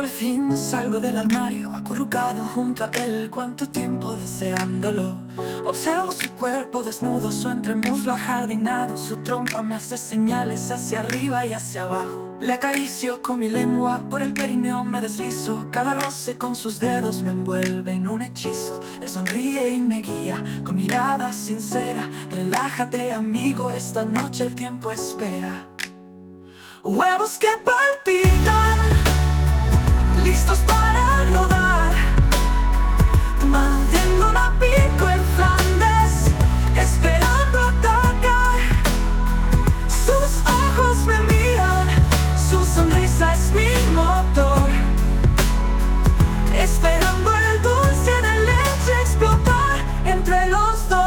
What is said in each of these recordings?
por fin salgo del armario, acurrucado junto a él, cuánto tiempo deseándolo. Observo su cuerpo desnudo, su entremuslo ajardinado, su trompa me hace señales hacia arriba y hacia abajo. Le acaricio con mi lengua, por el perineo me deslizo, cada roce con sus dedos me envuelve en un hechizo. Él sonríe y me guía, con mirada sincera, relájate amigo, esta noche el tiempo espera. Huevos que palpitan, listos para rodar. Mantengo una pico en Flandes, esperando atacar. Sus ojos me miran, su sonrisa es mi motor. Esperando el dulce de leche explotar entre los dos.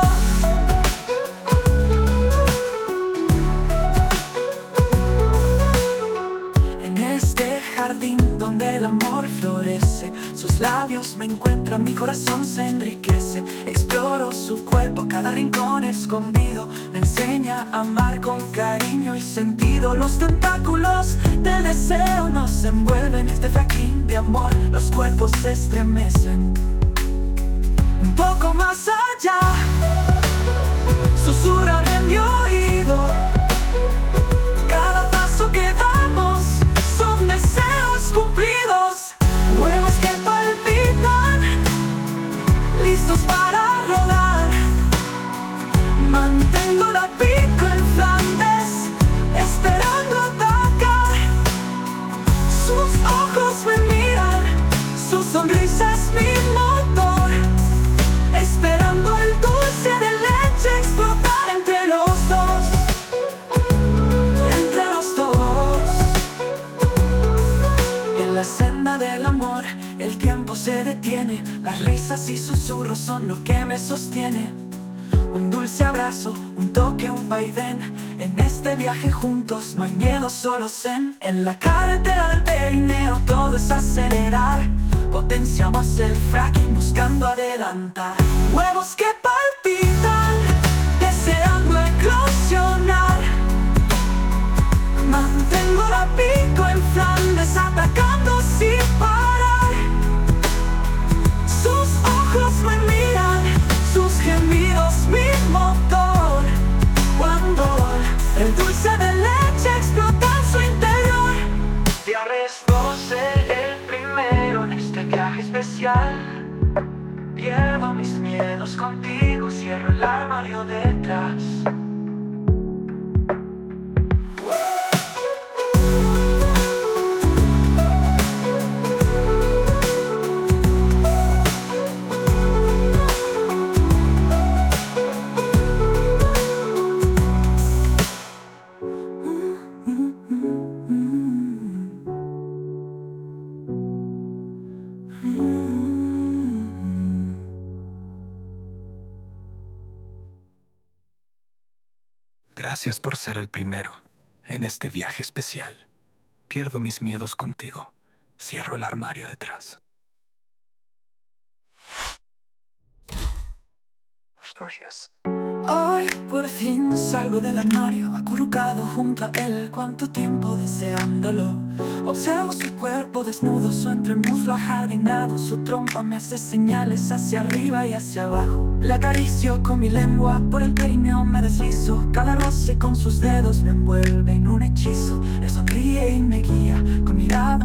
Donde el amor florece, sus labios me encuentran, mi corazón se enriquece. Exploro su cuerpo, cada rincón escondido, me enseña a amar con cariño y sentido. Los tentáculos del deseo nos envuelven, este fraquín de amor, los cuerpos se estremecen. Un poco más allá, susurran en mi oído. Cada paso que damos son deseos cumplidos. Huevos que palpitan, listos para rodar. Mantengo la pico en Flandes, esperando atacar. Sus ojos me miran, su sonrisa es mi motor. Esperando el dulce de leche explotar entre los dos. Entre los dos. En la senda del amor, el tiempo se detiene. Las risas y susurros son lo que me sostiene. Un dulce abrazo, un toque, un vaivén. En este viaje juntos no hay miedo, solo zen. En la carretera del perineo todo es acelerar. Potenciamos el fracking buscando adelantar. Huevos que palpitan, deseando eclosionar. Mantengo la pico en Flandes, atacando sin parar. Sus ojos me miran, sus gemidos mi motor. Cuando el dulce de leche explota en su interior. Te arriesgo ser el primero en este viaje especial. Pierdo mis miedos contigo, cierro el armario detrás. Gracias por ser el primero en este viaje especial. Pierdo mis miedos contigo. Cierro el armario detrás. Hoy por fin salgo del armario, acurrucado junto a él, cuánto tiempo deseándolo. Observo su cuerpo desnudo, su entremuslo ajardinado, su trompa me hace señales hacia arriba y hacia abajo. Le acaricio con mi lengua, por el perineo me deslizo, cada roce con sus dedos me envuelve en un hechizo. Él sonríe y me guía, con mirada